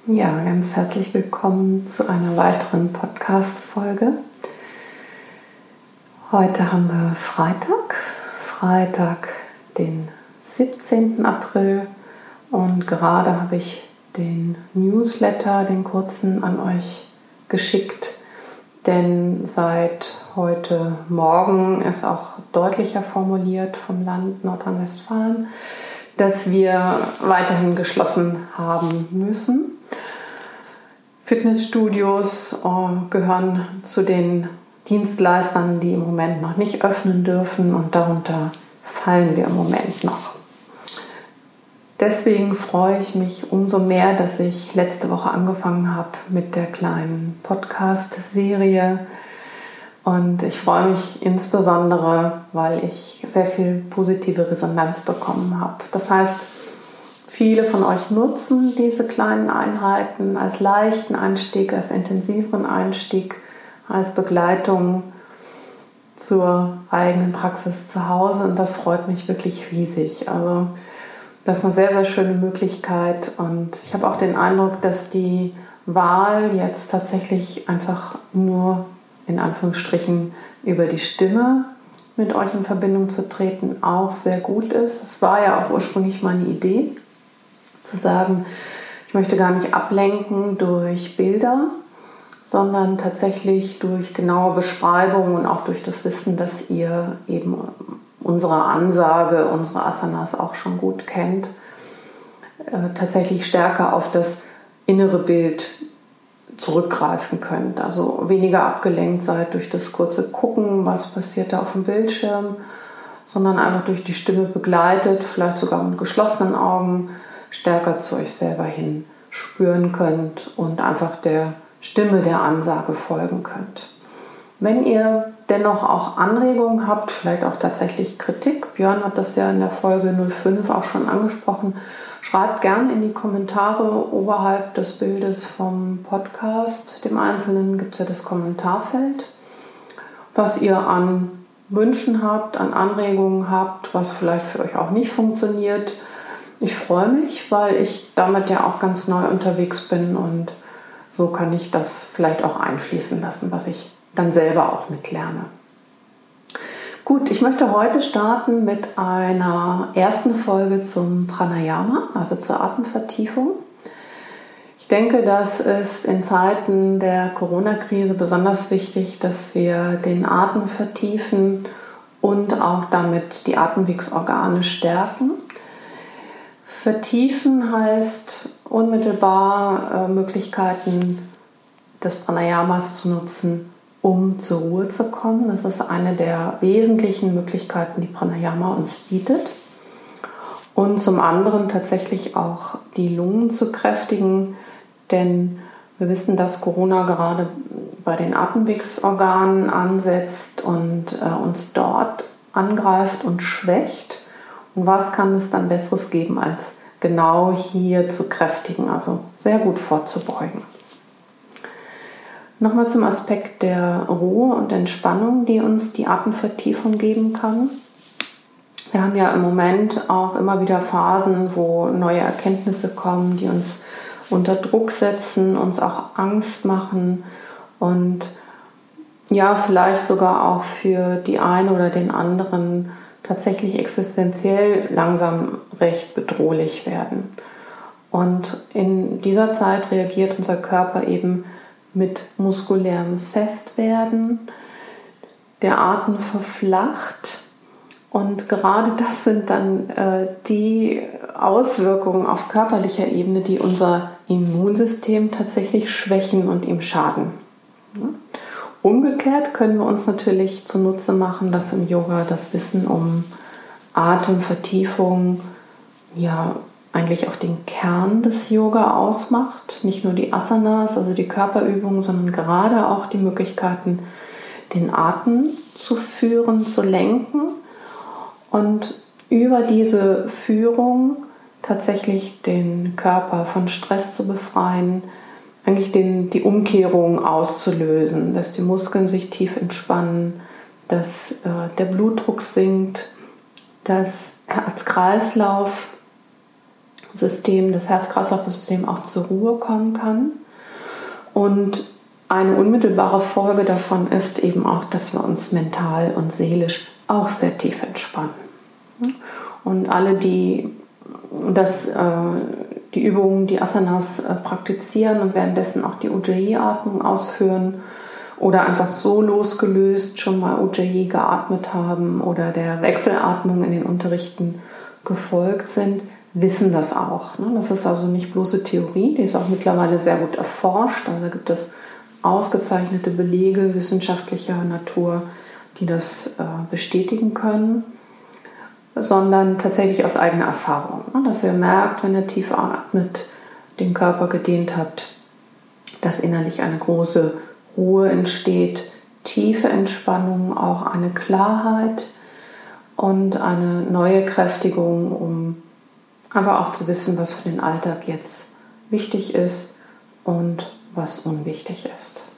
Ja, ganz herzlich willkommen zu einer weiteren Podcast-Folge. Heute haben wir Freitag, den 17. April, und gerade habe ich den Newsletter, den kurzen, an euch geschickt, denn seit heute Morgen ist auch deutlicher formuliert vom Land Nordrhein-Westfalen, dass wir weiterhin geschlossen haben müssen. Fitnessstudios gehören zu den Dienstleistern, die im Moment noch nicht öffnen dürfen, und darunter fallen wir im Moment noch. Deswegen freue ich mich umso mehr, dass ich letzte Woche angefangen habe mit der kleinen Podcast-Serie. Und ich freue mich insbesondere, weil ich sehr viel positive Resonanz bekommen habe. Das heißt, viele von euch nutzen diese kleinen Einheiten als leichten Einstieg, als intensiveren Einstieg, als Begleitung zur eigenen Praxis zu Hause. Und das freut mich wirklich riesig. Also das ist eine sehr, sehr schöne Möglichkeit. Und ich habe auch den Eindruck, dass die Wahl jetzt tatsächlich einfach nur in Anführungsstrichen über die Stimme mit euch in Verbindung zu treten auch sehr gut ist. Es war ja auch ursprünglich meine Idee, zu sagen, ich möchte gar nicht ablenken durch Bilder, sondern tatsächlich durch genaue Beschreibungen und auch durch das Wissen, dass ihr eben unsere Ansage, unsere Asanas auch schon gut kennt, tatsächlich stärker auf das innere Bild zurückgreifen könnt. Also weniger abgelenkt seid durch das kurze Gucken, was passiert da auf dem Bildschirm, sondern einfach durch die Stimme begleitet, vielleicht sogar mit geschlossenen Augen, stärker zu euch selber hin spüren könnt und einfach der Stimme der Ansage folgen könnt. Wenn ihr dennoch auch Anregungen habt, vielleicht auch tatsächlich Kritik, Björn hat das ja in der Folge 05 auch schon angesprochen, schreibt gerne in die Kommentare oberhalb des Bildes vom Podcast. Dem Einzelnen gibt es ja das Kommentarfeld, was ihr an Wünschen habt, an Anregungen habt, was vielleicht für euch auch nicht funktioniert. Ich freue mich, weil ich damit ja auch ganz neu unterwegs bin, und so kann ich das vielleicht auch einfließen lassen, was ich dann selber auch mitlerne. Gut, ich möchte heute starten mit einer ersten Folge zum Pranayama, also zur Atemvertiefung. Ich denke, das ist in Zeiten der Corona-Krise besonders wichtig, dass wir den Atem vertiefen und auch damit die Atemwegsorgane stärken. Vertiefen heißt unmittelbar Möglichkeiten des Pranayamas zu nutzen, um zur Ruhe zu kommen. Das ist eine der wesentlichen Möglichkeiten, die Pranayama uns bietet. Und zum anderen tatsächlich auch die Lungen zu kräftigen, denn wir wissen, dass Corona gerade bei den Atemwegsorganen ansetzt und uns dort angreift und schwächt. Und was kann es dann Besseres geben, als genau hier zu kräftigen, also sehr gut vorzubeugen. Nochmal zum Aspekt der Ruhe und Entspannung, die uns die Atemvertiefung geben kann. Wir haben ja im Moment auch immer wieder Phasen, wo neue Erkenntnisse kommen, die uns unter Druck setzen, uns auch Angst machen und ja, vielleicht sogar auch für die eine oder den anderen tatsächlich existenziell langsam recht bedrohlich werden. Und in dieser Zeit reagiert unser Körper eben mit muskulärem Festwerden, der Atem verflacht, und gerade das sind dann die Auswirkungen auf körperlicher Ebene, die unser Immunsystem tatsächlich schwächen und ihm schaden. Umgekehrt können wir uns natürlich zunutze machen, dass im Yoga das Wissen um Atemvertiefung ja eigentlich auch den Kern des Yoga ausmacht. Nicht nur die Asanas, also die Körperübungen, sondern gerade auch die Möglichkeiten, den Atem zu führen, zu lenken und über diese Führung tatsächlich den Körper von Stress zu befreien, eigentlich die Umkehrung auszulösen, dass die Muskeln sich tief entspannen, dass der Blutdruck sinkt, dass Herz-Kreislauf System, das Herz-Kreislauf-System auch zur Ruhe kommen kann. Und eine unmittelbare Folge davon ist eben auch, dass wir uns mental und seelisch auch sehr tief entspannen. Und alle, die die Übungen, die Asanas praktizieren und währenddessen auch die Ujjayi-Atmung ausführen oder einfach so losgelöst schon mal Ujjayi geatmet haben oder der Wechselatmung in den Unterrichten gefolgt sind, wissen das auch. Das ist also nicht bloße Theorie, die ist auch mittlerweile sehr gut erforscht. Also gibt es ausgezeichnete Belege wissenschaftlicher Natur, die das bestätigen können, sondern tatsächlich aus eigener Erfahrung. Dass ihr merkt, wenn ihr tief atmet, den Körper gedehnt habt, dass innerlich eine große Ruhe entsteht, tiefe Entspannung, auch eine Klarheit und eine neue Kräftigung, um einfach auch zu wissen, was für den Alltag jetzt wichtig ist und was unwichtig ist.